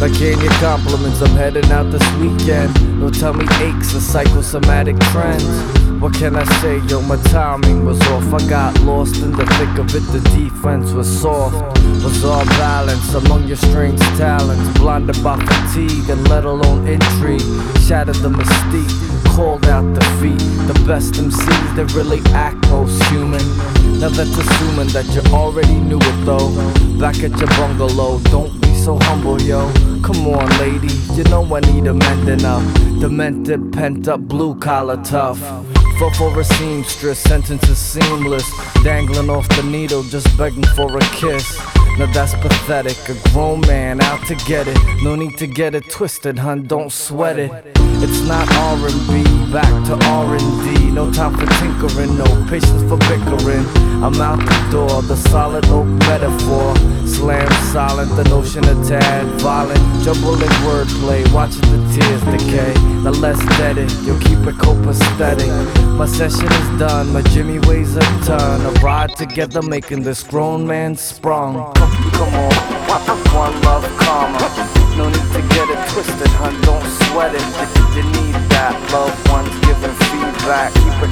Again, your compliments, I'm heading out this weekend. No tummy aches or psychosomatic trends. What can I say, yo, my timing was off. I got lost in the thick of it, the defense was soft. Was all balance among your strengths, talents. Blinded by fatigue and let alone intrigue. Shattered the mystique, called out defeat. The best MCs that really act most human. Now that's assuming that you already knew it though. Back at your bungalow, don't be so humble, yo. Come on, lady, you know I need a mending up. Demented, pent up, blue collar tough. For a seamstress, sentences seamless. Dangling off the needle, just begging for a kiss. Now that's pathetic, a grown man out to get it. No need to get it twisted, hun, don't sweat it. It's not R&B, back to R&D. No time for tinkering, no patience for bickering. I'm out the door, the solid oak metaphor. Slam silent, the notion of tad violent. Jumbling wordplay, watching the tears decay. Now let's dead it, you'll keep it copacetic. My session is done, my Jimmy weighs a ton. A ride together making this grown man sprung. Come on, one love karma. No need to get it twisted, hun, don't sweat it. You need that, loved ones giving feedback.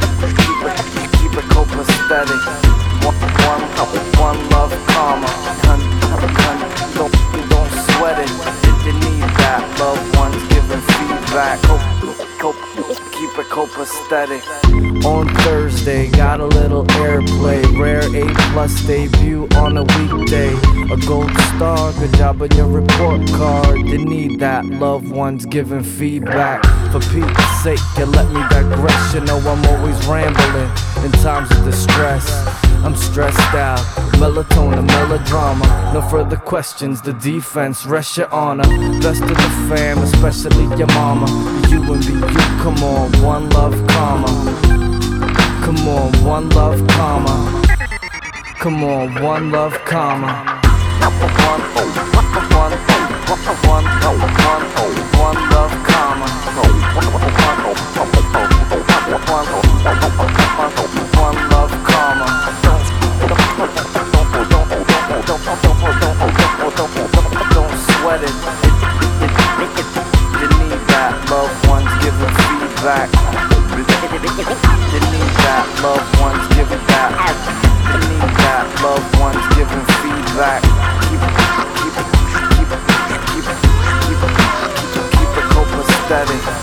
Keep it copacetic. One love karma. Hun, don't sweat it. You need that, loved ones giving feedback. Keep it copacetic. On Thursday, got a little airplay. Rare A+ debut on a weekday. A gold star, good job on your report card. You need that, loved ones giving feedback. For Pete's sake, you let me digress. You know I'm always rambling in times of distress. I'm stressed out, melatonin, melodrama. No further questions, the defense, rest your honor. Best of the fam, especially your mama. You and me, you, come on, one love karma. Come on, one love karma. Come on, one love karma. One love karma. One love karma. Don't sweat it. You need that, loved ones giving feedback. You need that, loved ones giving that. You need that, loved ones giving feedback. Keep it copacetic.